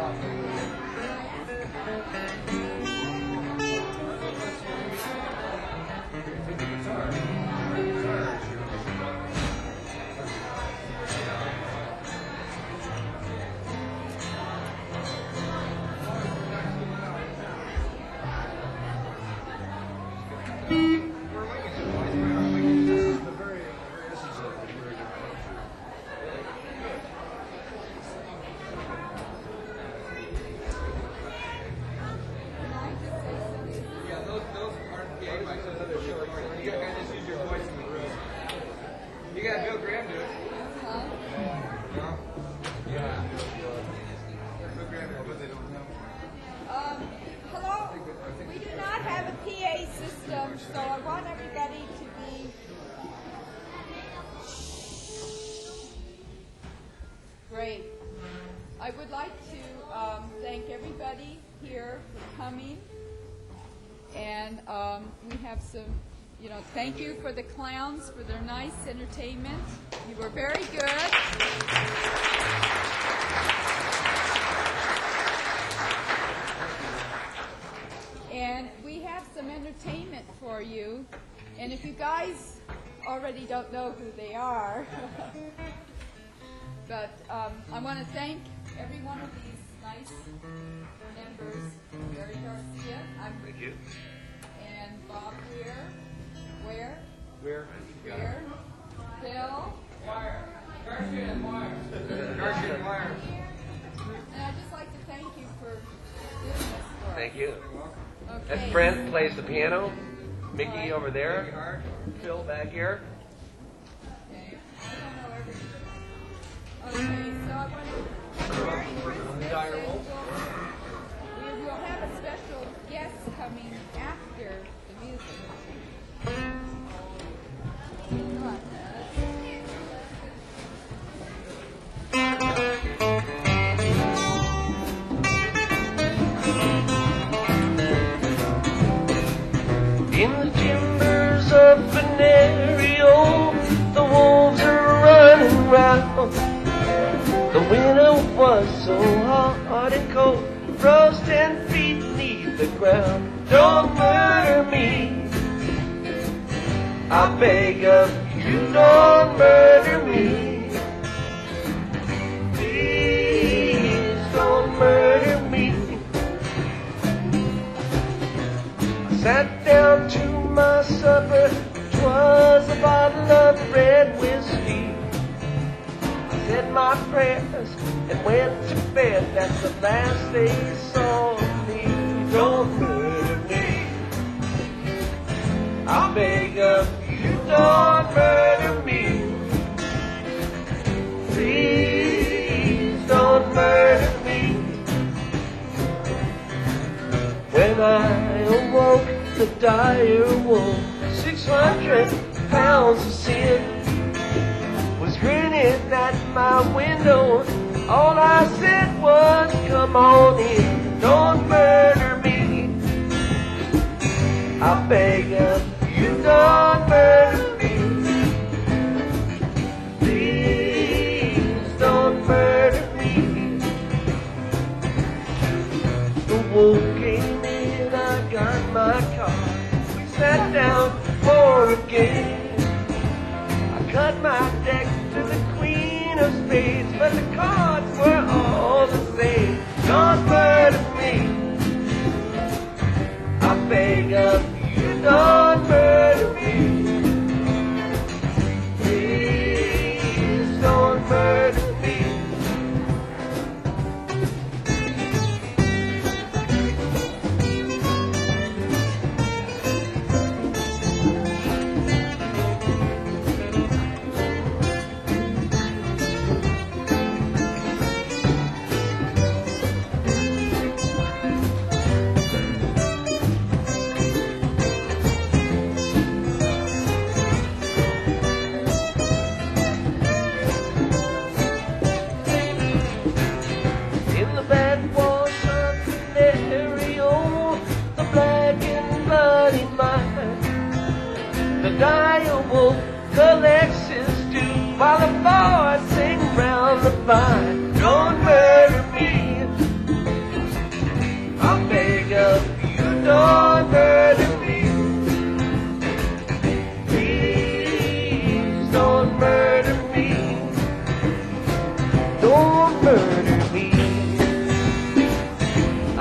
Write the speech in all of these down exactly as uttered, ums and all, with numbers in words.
I would like to um, thank everybody here for coming, and um, we have some, you know, thank you for the clowns for their nice entertainment. You were very good. And we have some entertainment for you, and if you guys already don't know who they are, but um, I want to thank every one of these nice members. Gary Garcia, I'm Thank you. And Bob Weir, Where? Where? Where? Bill. Wire. Garcia and Wire. Garcia and Wire. And I'd just like to thank you for doing this for us. Thank you. Okay. That's Brent plays the piano. Mickey Right. over there. Phil back here. Okay. I don't know everything. Okay, so I want to Merry Christmas, and we'll, we will have a special guest coming after the music. Come on. In the timbers of Venerio, the wolves are running round. The winter was so hard and cold, froze ten feet beneath the ground. Don't murder me, I beg of you, don't murder me. Please don't murder me. I sat down to my supper, 'twas a bottle of red whiskey. Said my prayers and went to bed. That's the last they saw of me. Don't murder me, I beg of you, don't murder me. Please don't murder me. When I awoke, the dire wolf, six hundred pounds of sin, was grinning at my window. All I said was, come on in, don't murder me. I beg of you, don't murder me. Please don't murder me. The wolf came in, I got my car. We sat down for a game. Cut my deck to the queen of spades, but the cards were all the same. Don't murder me, I beg of you, don't murder me. Please don't murder me.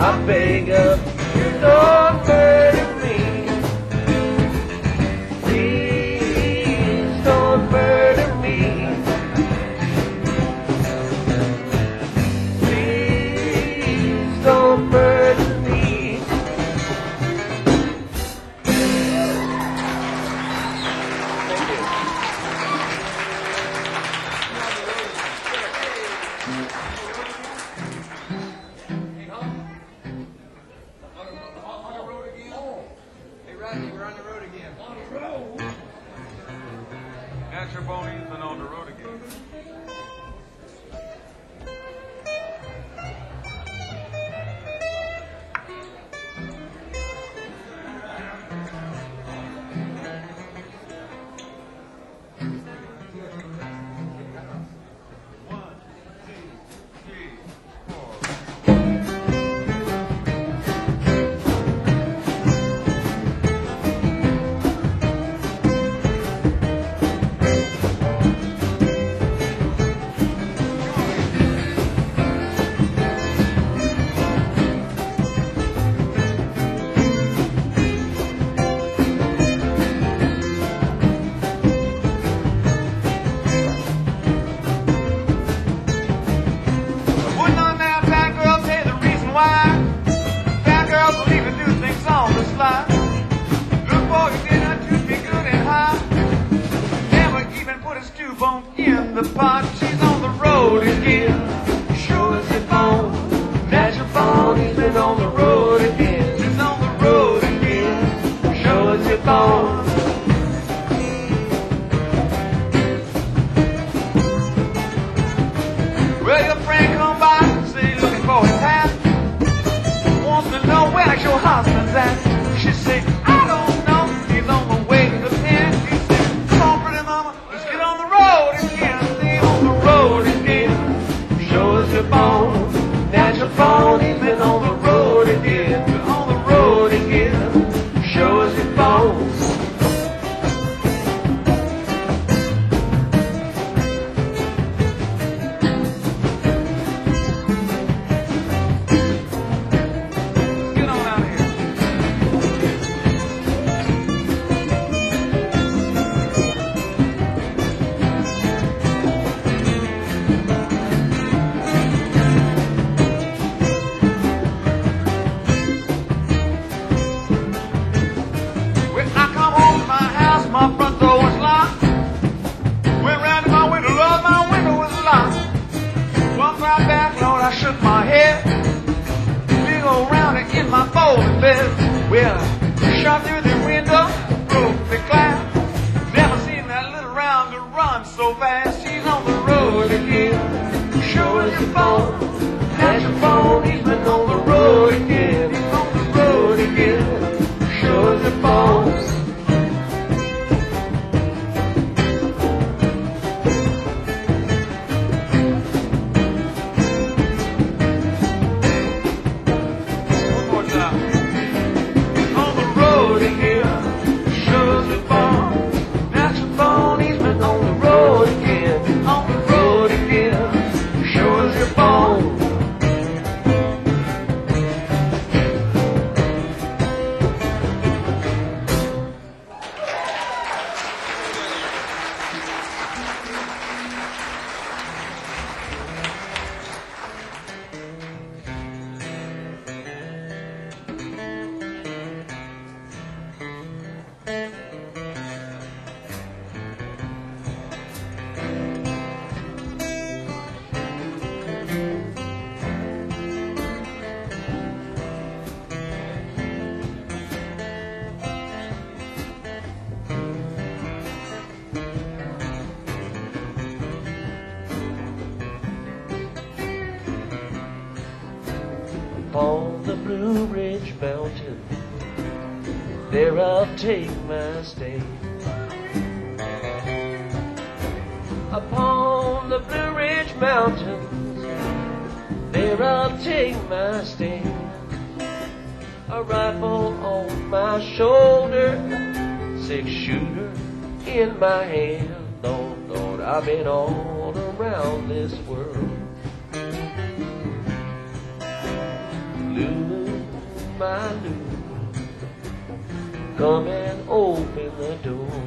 I beg of you, don't murder me. Please don't murder me. Please don't murder me. Thank you. On the road again? Hey, Rodney, we're on the road again. On the road? Natural Bonies and on the road again. One, two, three, four. Wouldn't on that bad girl tell you the reason why? Bad girls will even do things on the sly. Look for your dinner to be good and high. Never even put a stew bone in the pot. She's on the road again. Sure as it phone. Natural phone, he's been on the road again. She's on the road again. Sure as it phone. Well, your friend come by, say looking for his hat. Wants to know where your husband's at. She say, I don't know, he's on the way to the pen. He said, come on, pretty mama, let's get on the road again. Stay on the road again. Show us your phone, natural phone. He's been on the road again. Been on the road again. Show us your phone. Get on out of here. When I come home to my house, my front door was locked. Went round to my window, Lord, my window was locked. Walked right back, Lord, I shook my head. Big old rounder in my folding bed. Well, I shot through the window, broke the glass. Never seen that little rounder run so fast. She's on the road again. Show us your phone. Natural phone, he's been on the road again. He's on the road again. Show us your phone. One more time. On the road again. Show us your phone. Natural phone, he's been on the road again. On the road again. Show us your phone. Upon the Blue Ridge Mountain, there I'll take my stand. Upon the Blue Ridge Mountains, there I'll take my stand. A rifle on my shoulder, six shooter in my hand. Lord, Lord, I've been all around this world, Lulu, my Lulu, come and open the door.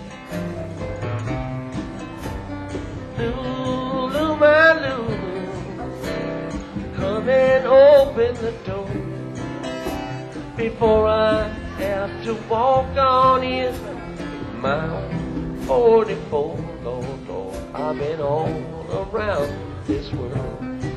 Lulu, my Lulu, come and open the door. Before I have to walk on in my forty-four, Lord, Lord, I've been all around this world.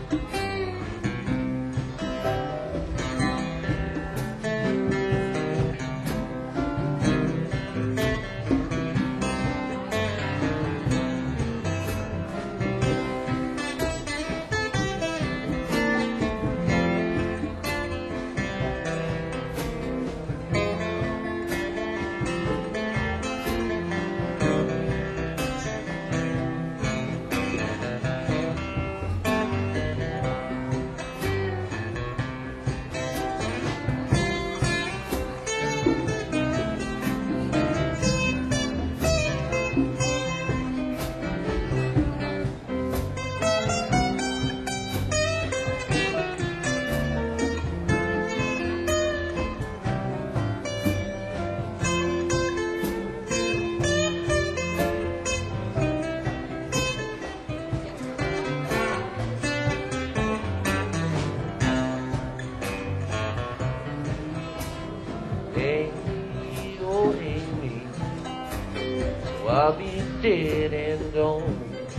I'll be dead and gone.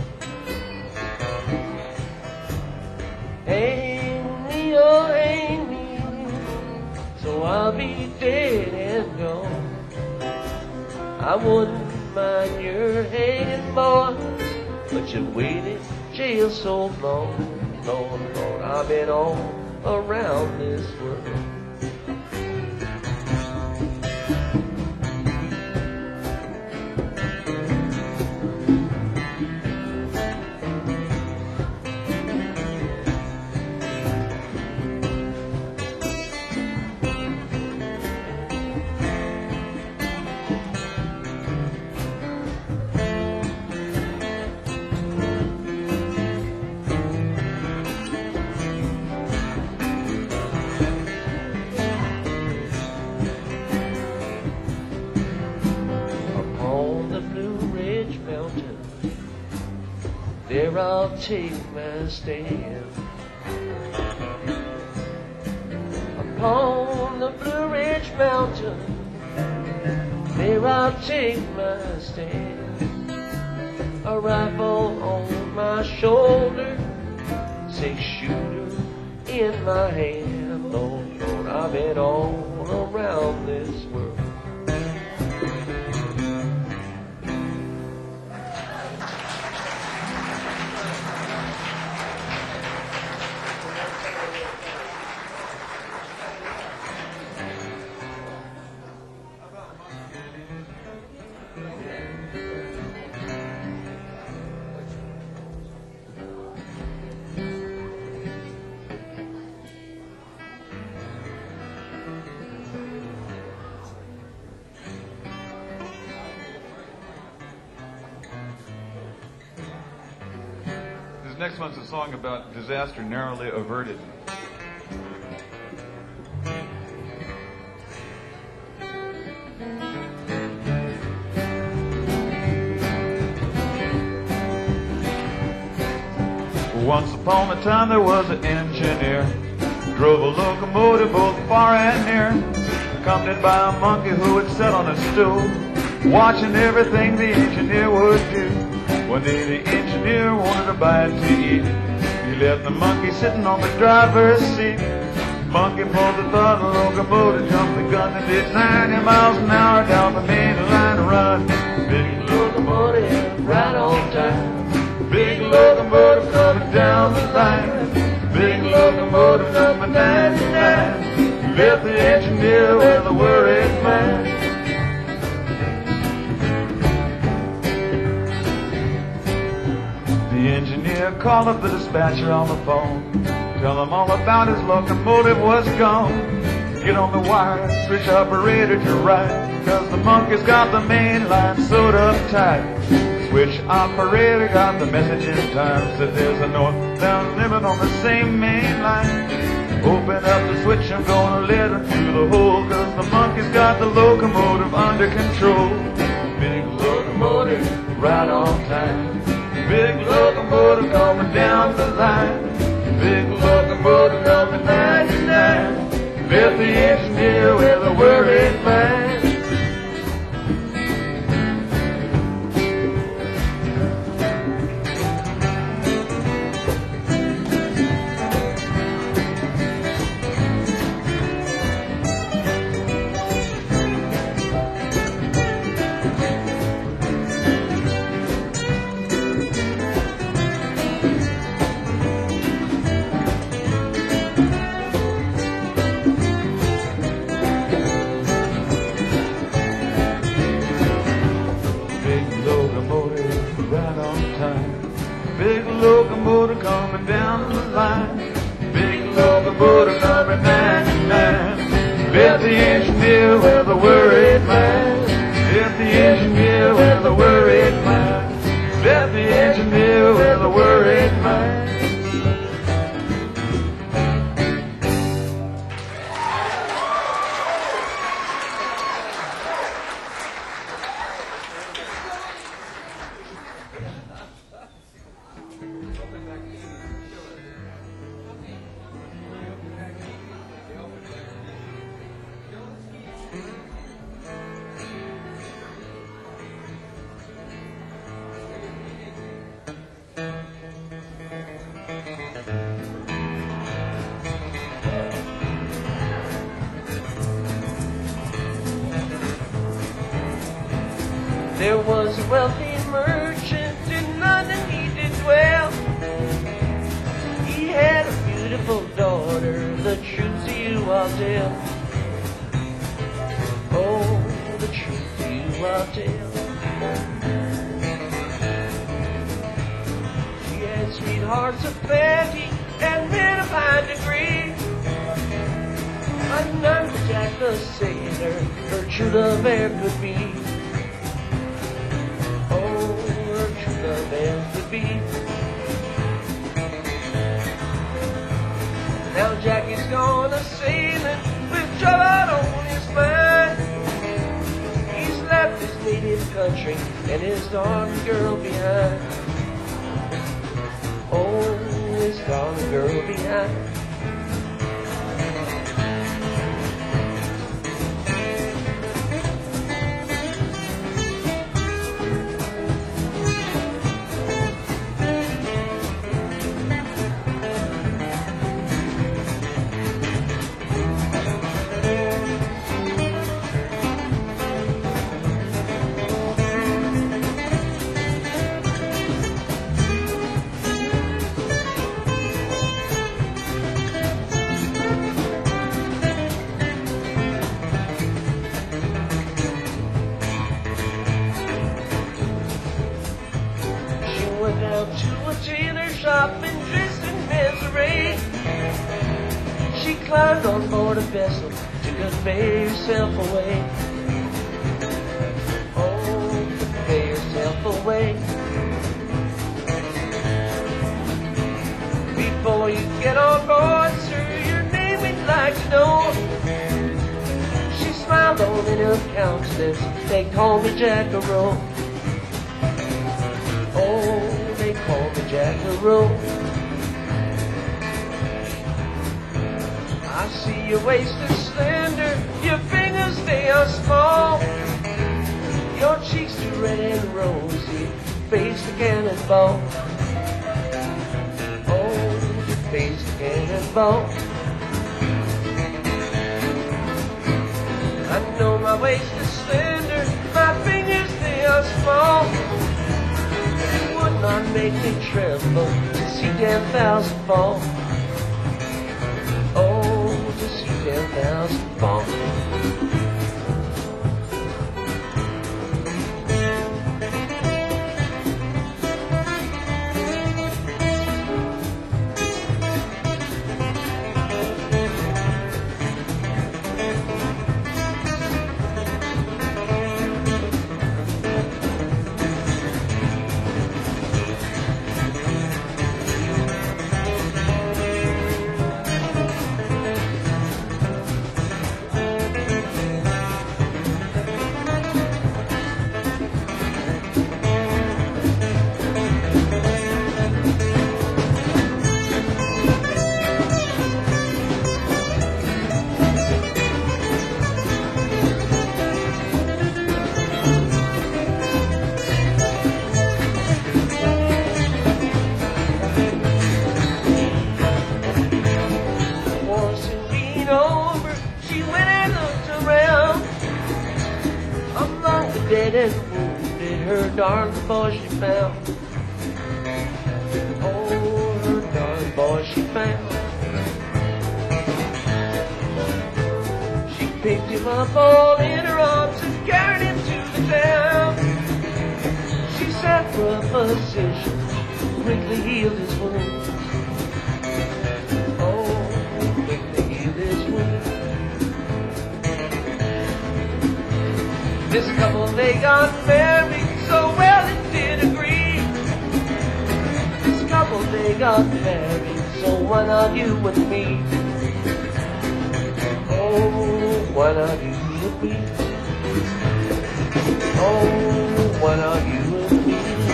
Hang me, oh hang me, so I'll be dead and gone. I wouldn't mind your hanging, boys, but you waited jail so long. Lord, Lord, I've been all around this world. There I'll take my stand. Upon the Blue Ridge Mountain, there I'll take my stand. A rifle on my shoulder, six shooter in my hand. Lord, Lord, I've been all around this world. This next one's a song about disaster narrowly averted. Once upon a time there was an engineer, drove a locomotive both far and near, accompanied by a monkey who would sit on a stool, watching everything the engineer would do. One day the engineer wanted a bite to eat. He left the monkey sitting on the driver's seat. Monkey pulled the throttle, locomotive jumped the gun and did ninety miles an hour down the main line run. Big locomotive right on time. Big locomotive coming down the line. Big locomotive number ninety-nine. Left the engineer with a worried mind. The engineer called up the dispatcher on the phone, tell him all about his locomotive was gone. Get on the wire, switch operator to right, cause the monkey's got the main line sewed up tight. Switch operator got the message in time, said there's a north-bound limit on the same main line. Open up the I'm gonna let her through the hole, 'cause the monkey's got the locomotive under control. Big locomotive, right on time. Big locomotive coming down the line. Big locomotive number ninety-nine. Left the engineer with a worried mind. Big locomotive coming down the line. Big locomotive number ninety-nine. Left the engineer with a worried mind. Left the engineer with a worried mind. Left the engineer with a worried mind. There was a wealthy merchant in London, he did dwell. He had a beautiful daughter, the truth to you I'll tell. Oh, the truth to you I'll tell. She had sweethearts of plenty and men of high degree. But none but Jack the sailor, her true love e'er could be. To be. Now Jack is gone a sailing with trouble on his mind. He's left his native country and his darling girl behind. Oh, his darling girl behind. To a tailor shop and dressed in misery. She climbed on board a vessel to convey herself away. Oh, convey herself away. Before you get on board, sir, your name we'd like to know. She smiled on in her countenance. They call me Jack a Rowe. Oh, they call me Jack a Rowe. I see your waist is slender, your fingers they are small. Your cheeks are red and rosy, face the cannonball. Oh, your face the cannonball. I know my waist is slender, my fingers they are small. Would not make me tremble to see ten thousand fall. Oh, to see ten thousand fall. dead and wounded, her darling boy she found. Oh, her darling boy she found. She picked him up all in her arms and carried him to the town. She sat for a physician, quickly healed his wounds. Oh, quickly healed his wounds. This couple, they got married so well it did agree. This couple, they got married, so why not you and me? Oh, why not you and me? Oh, why not you and me?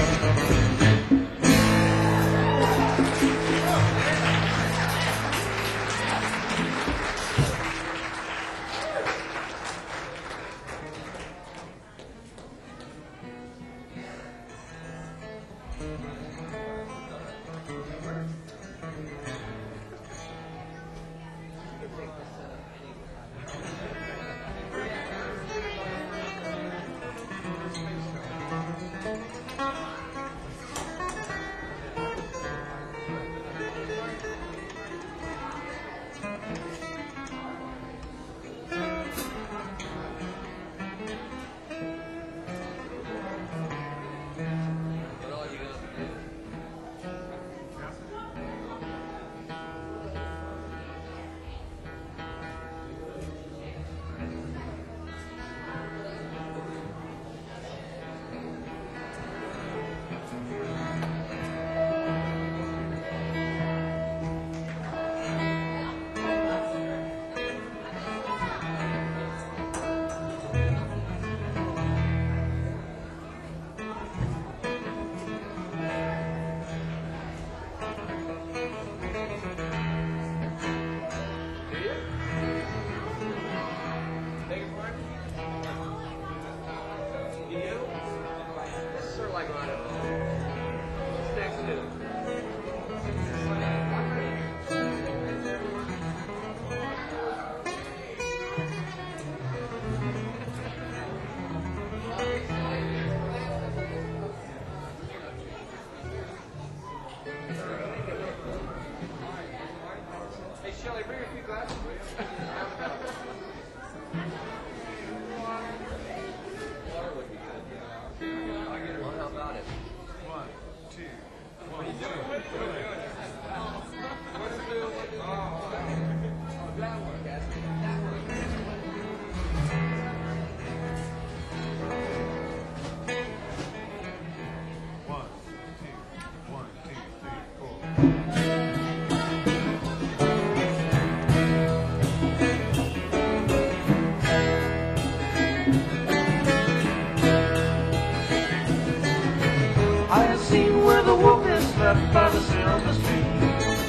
By the silver stream,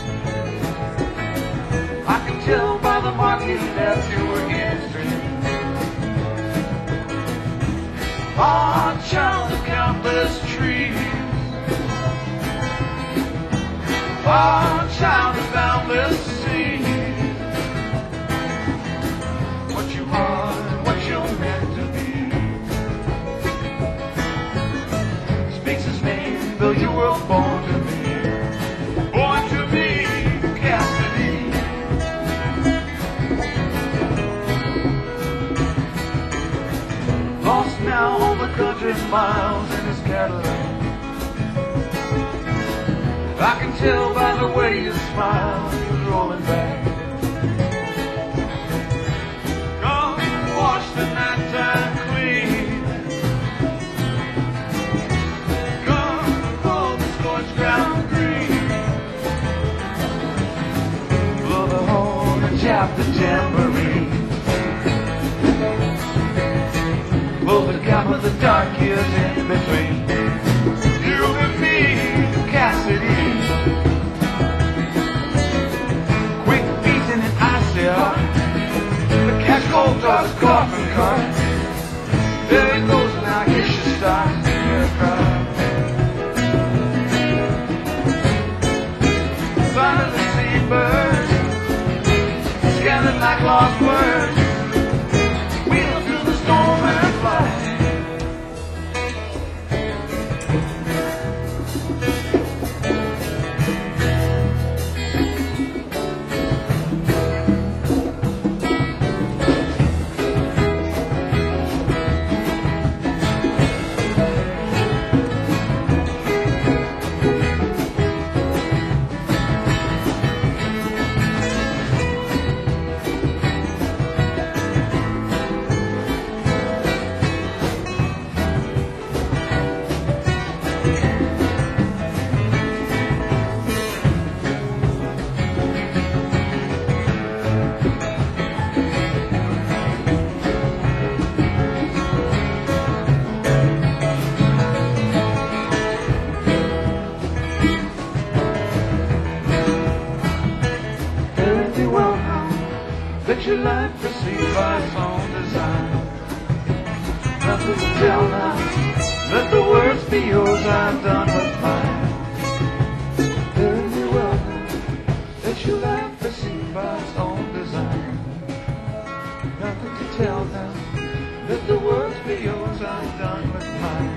I can tell by the market that you were getting straight. On child of countless trees, on child of boundless seas. What you are, what you're meant to be, speaks his name, though you were born to be. Born to be Cassidy. Lost now over country miles in his Cadillac. I can tell by the way you smile, he was rolling back. Come wash the nighttime clean. Come pull the scorched ground green. Blow the horn and tap the tambourine. Pull the cap of the dark years in between. You and me, Cassidy. Quick beating and icy heart. The cash cold draws a coffin cart. There it goes now, here she starts to hear a cry. Son of the seabird, scattered like lost words. Wheel through the storm and fly. Let your life proceed by its own design. Nothing to tell now. Let the words be yours. I'm done with mine. Very well now. Let your life proceed by its own design. Nothing to tell now. Let the words be yours. I'm done with mine.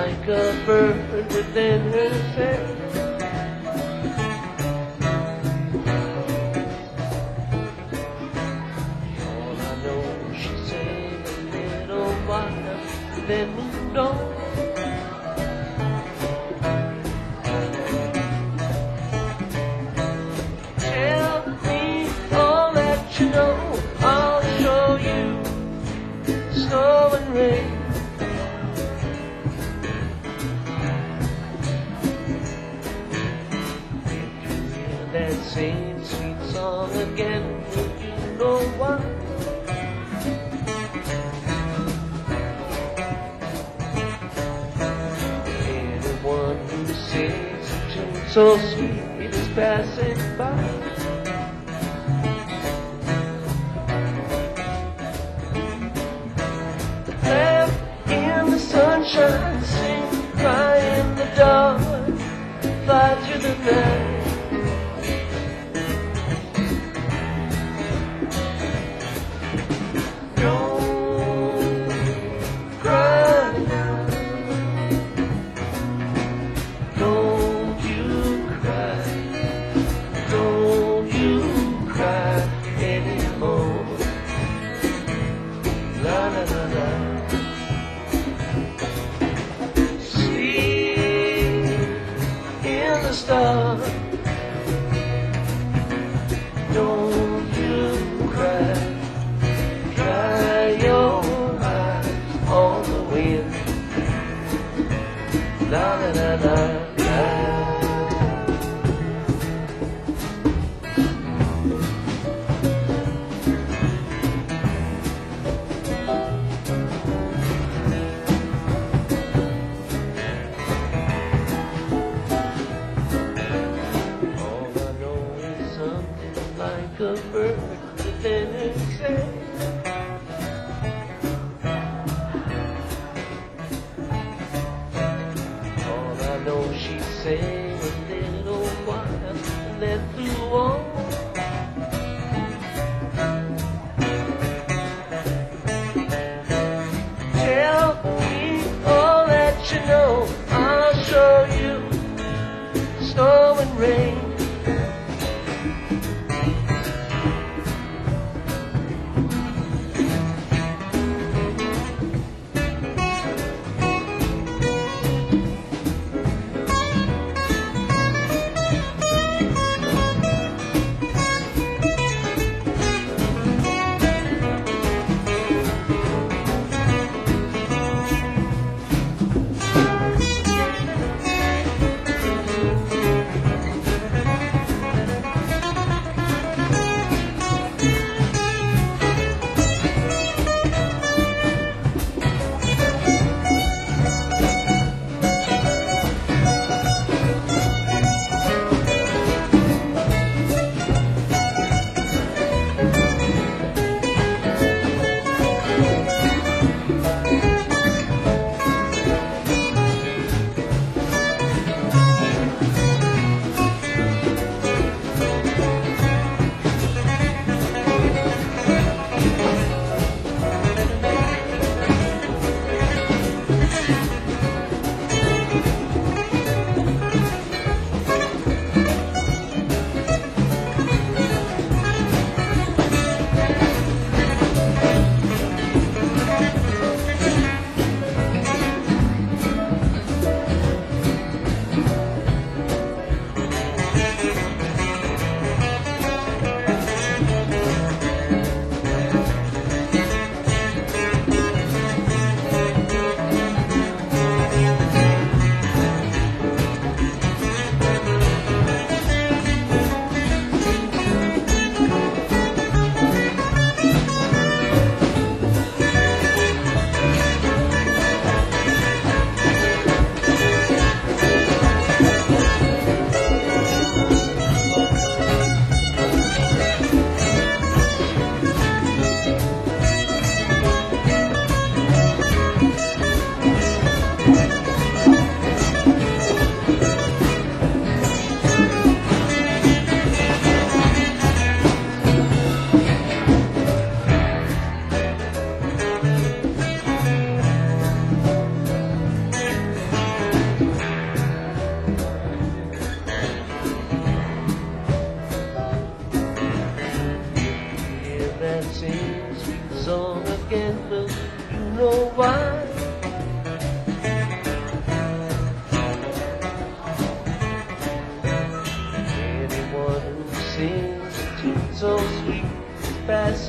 like a bird within herself. All I know, she sang a little while, then moved on. Tell me all that you know, I'll show you snow and rain. That same sweet song again, you know why? Anyone who sings a tune so sweet is passing by. Laugh in the sunshine, sing, cry in the dark, fly through the night. Don't you cry, dry your eyes on the wind. La la la la la. Like a bird within itself. All I know, she sang a little while and then flew on. Tell me all that you know, I'll show you snow and rain.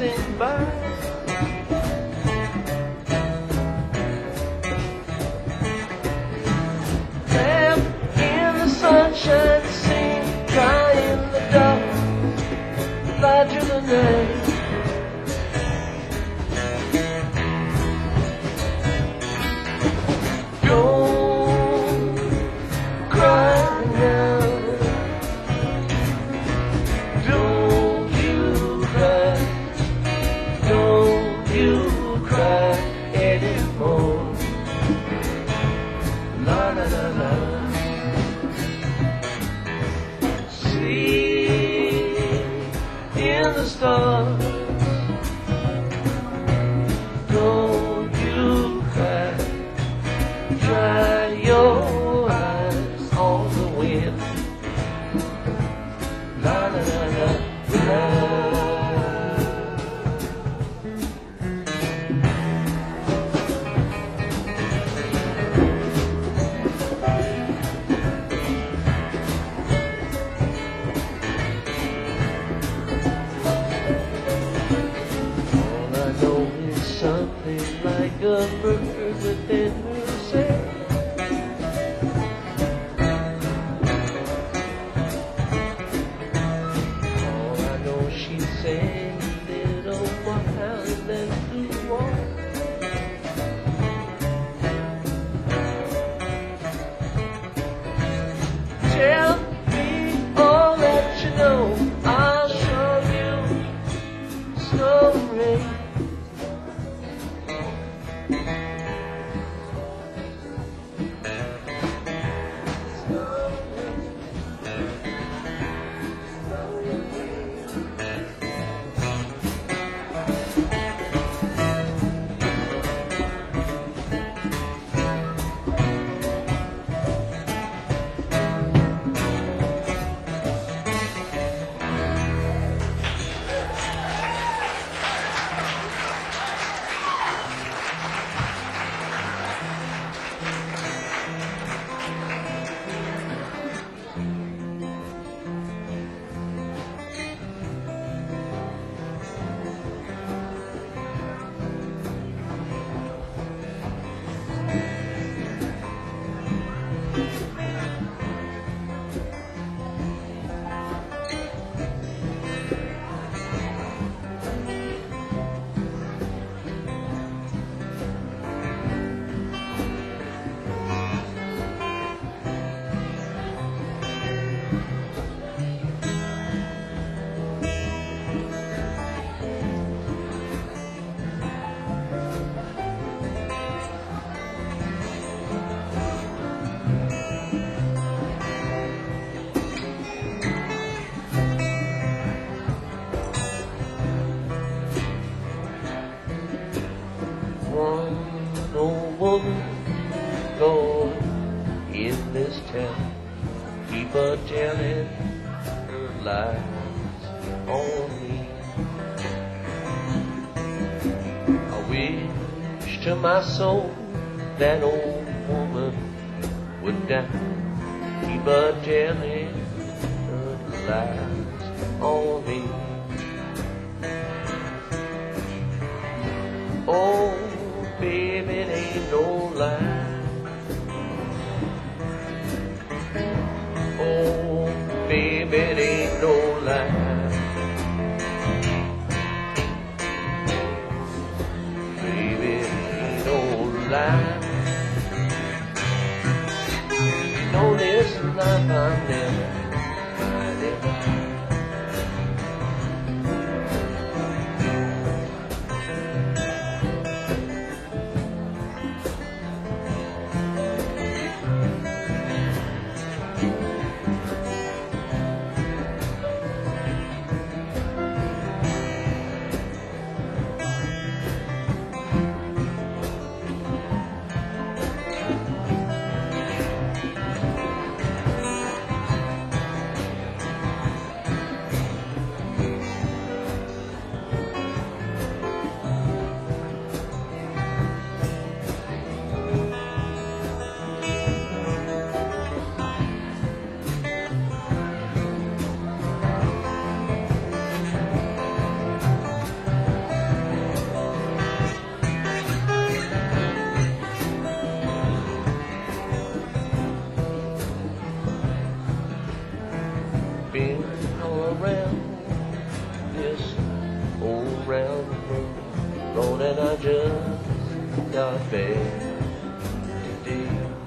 passing by. Lamp in the sunshine, sing, cry in the dark, fly through the night. Don't cry now. Don't you cry. Don't you cry anymore. La la la la. Sleep in the stars. Don't you cry. Dry your eyes on the wind. La la la la la. All I know is something like a bird within herself. All I know she sang a little while and then flew on. Tell me all that you know. I'll show you snow and rain. One old woman going in this town, keep a telling her lies on me. I wish to my soul that old woman would die, keep a telling her lies on me. Oh, baby, it ain't no lie. Oh, baby, it ain't no lie. Baby, it ain't no lie. You know this life I'm never finding. around this old round world. Lord, and I just got back today.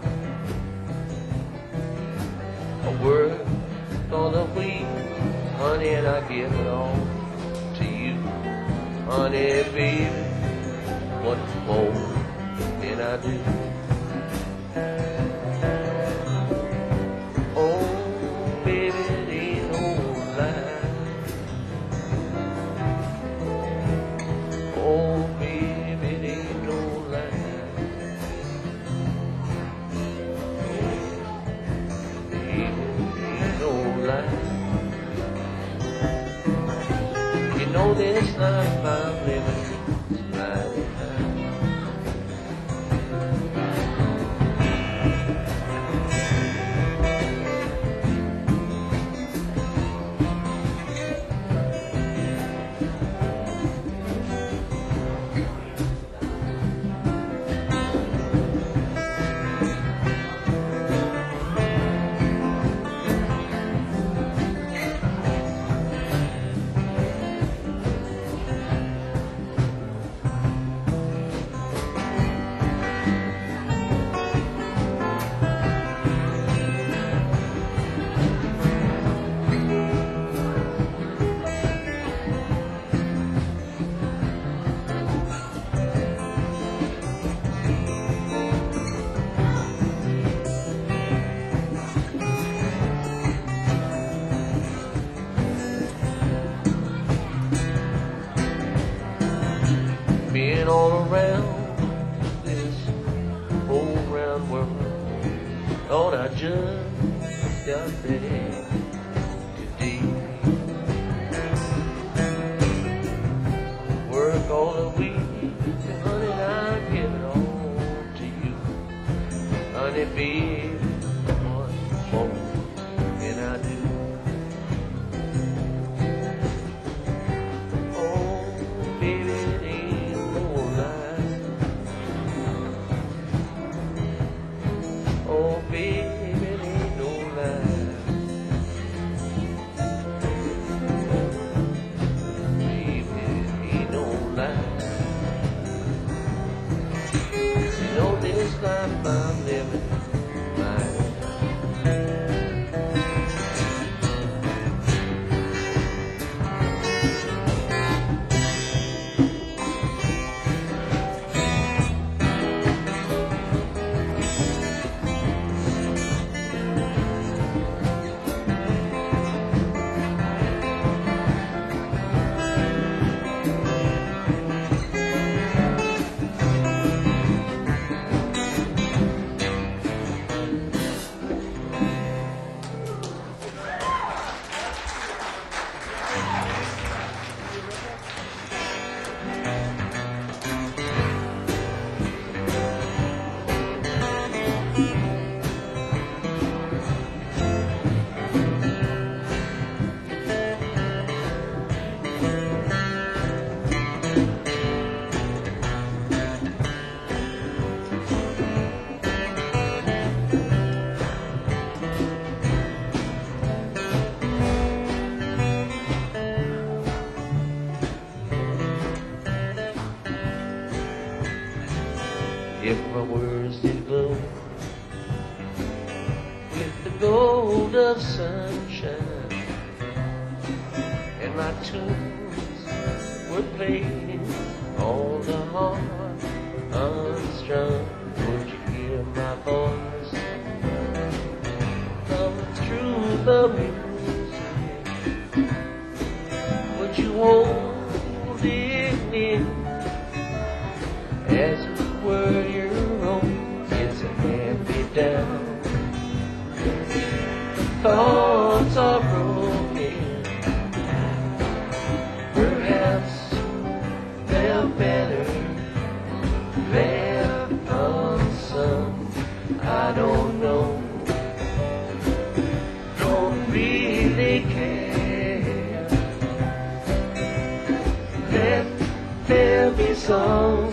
I work on the wheel, honey, and I give it all to you. Honey, baby, what more can I do? Oh, baby, it ain't no lie. Oh, baby, it ain't no lie. Oh, baby, it ain't no lie. You know this life I'm living is mighty high. Being all around this whole round world, Lord, I just got ready today. Work all the week, honey, and I give it all to you. Honey, baby, what more can I do? Oh, baby, it ain't no lie. Oh, baby, it ain't no lie. Baby, it ain't no lie. You know this life I'm living, my if my words did glow with the gold of sunshine, and my tunes would play on the heart unstrung, would you hear my voice come through the music? Would you hold it near as it were your own? It's a happy down. Thoughts are broken. Perhaps they're better left unsung. I don't know. Don't really care. Let there be songs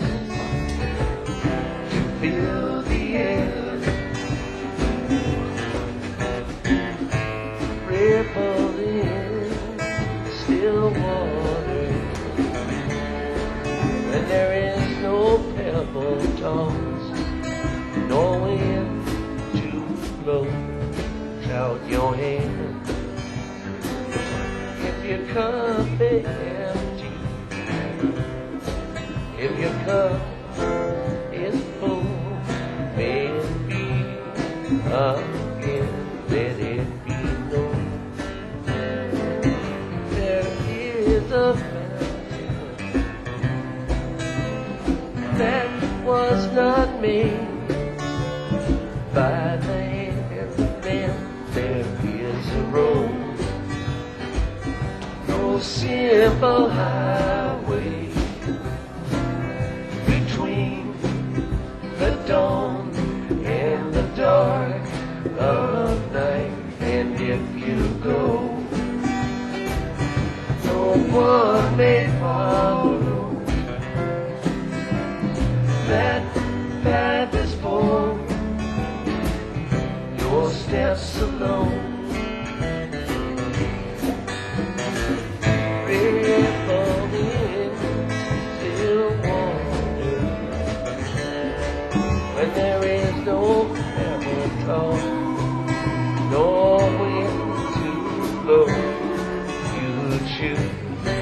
to fill the air. Ripple in out your hand. If your cup is empty, if your cup is full, may it be again, let it be known. There is a mountain that was not made by the hands of men. There is a road, no simple highway between the dawn and the dark of night. And if you go, no one may follow. That path is for your steps alone. Faithful in still water, when there is no hammer tall, no wind to blow, you choose.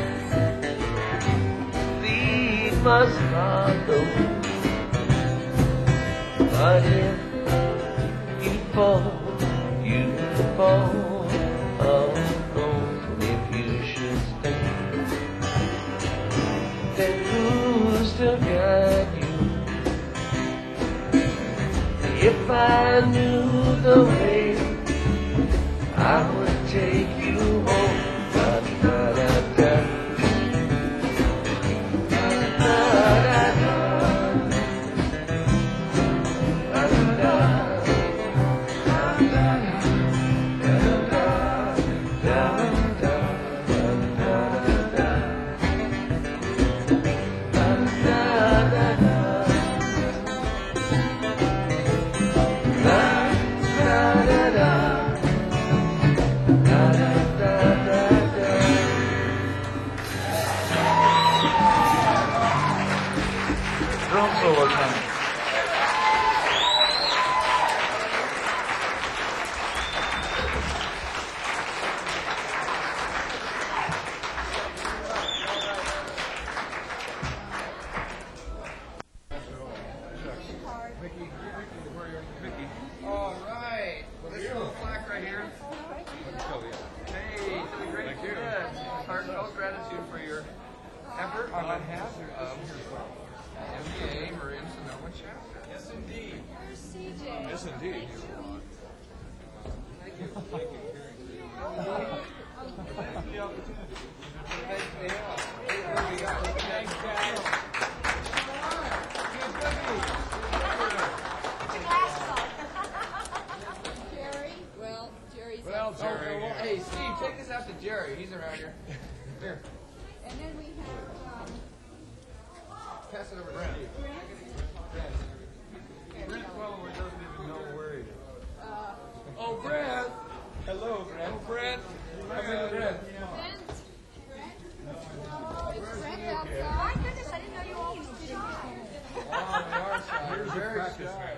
Lead must follow, but if you fall, you fall alone. If you should stay, then who's to guide you? If I knew the way, I would take you home. Da, da, da, da. Da, da, da. Da, da, da. Drum solo time. All right. Well, this little plaque right here. Hey, to the great kids. Heartfelt gratitude for your effort on behalf of M B A Marin Sonoma chapter. Yes, indeed. C J. Yes, indeed. Thank you. Thank Jerry. Well, Jerry's Well, up. Jerry. Well, hey, Steve, take this out to Jerry. He's around here. Here. And then we have, um, Pass it over to Brent. Brent probably doesn't even know where he is. uh, Oh, Brent! Hello, Brent. Oh, Brent. Come in, Brent. Brent. Brent? Is Brent outside? My goodness, I didn't know you all was sitting. On the R side. Very shy.